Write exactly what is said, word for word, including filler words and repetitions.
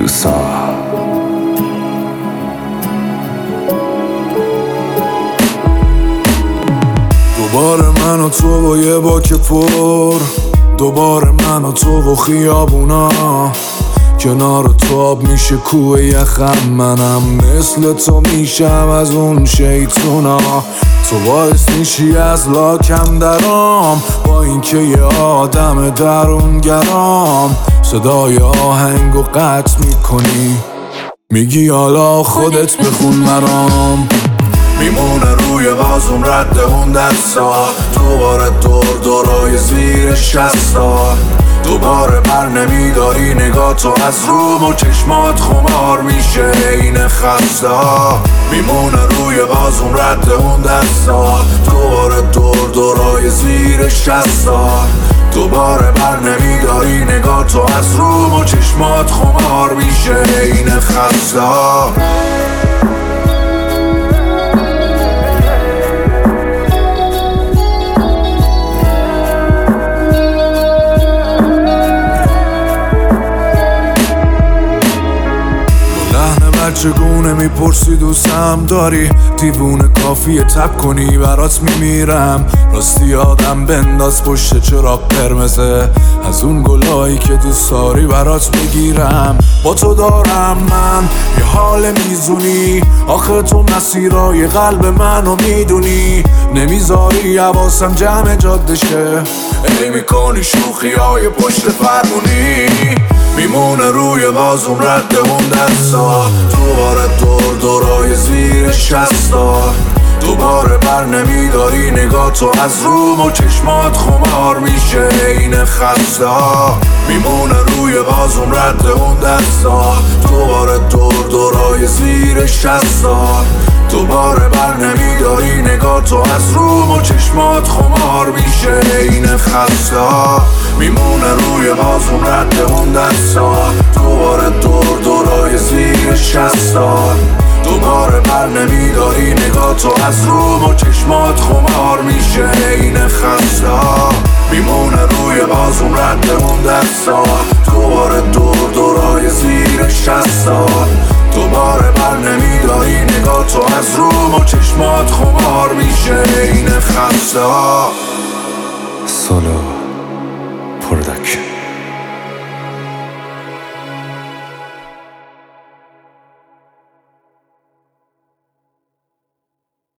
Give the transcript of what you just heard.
یوسا. دوباره من و تو و یه باک پر، دوباره من و تو و خیابونا، کنار تو آب میشه کوه یخم، منم مثل تو میشم از اون شیطونا. تو باعث میشی از لاکم درام، با اینکه یه آدم درونگرام، صدای آهنگو قطع میکنی، میگی حالا خودت بخون مرام. میمونه روی بازم رد اون دستا، دوباره دور دورای زیر شستا، دوباره بر نمیداری نگاه تو از روم و چشمات خمار میشه این خستا. میمونه روی بازم رد اون دستا، دوباره دور دورای زیر شستا، دوباره بر نمیداری نگاه تو از روم و چشمات خمار میشه این خستا. چگونه میپرسی دوستم داری، دیوونه کافیه تب کنی برات میمیرم، راستی آدم بنداز پشت چراغ قرمزه، از اون گلایی که دوست داری برات بگیرم. با تو دارم من یه حال میزونی، آخه تو مسیرای قلب منو میدونی، نمیذاری حواسم جمع جاده شه، ای میکنی شوخی های پشت فرمونی. میمونه روی بازم رد اون دستا، دوباره دور دورای زیر شستا، دوباره بر نمیداری نگاه تو از روم و چشمات خمار میشه این خستا. میمونه روی بازم رد اون دستا، دوباره دور دورای زیر شستا، دوباره بر نمیداری نگاه تو از روم و چشمات خمار میشه این خستا. میمونه روی بازم رد اون دستا، دوباره دور دورای زیر شستا، دوباره بر نمیداری نگاه تو از روم و چشمات خمار میشه این خستا. میمونه روی بازم رد اون دستا، دوباره دور دورای زیر شستا، دوباره بر نمیداری نگاه تو از روم و چشمات خمار میشه این خستا. سولو پروداکشن.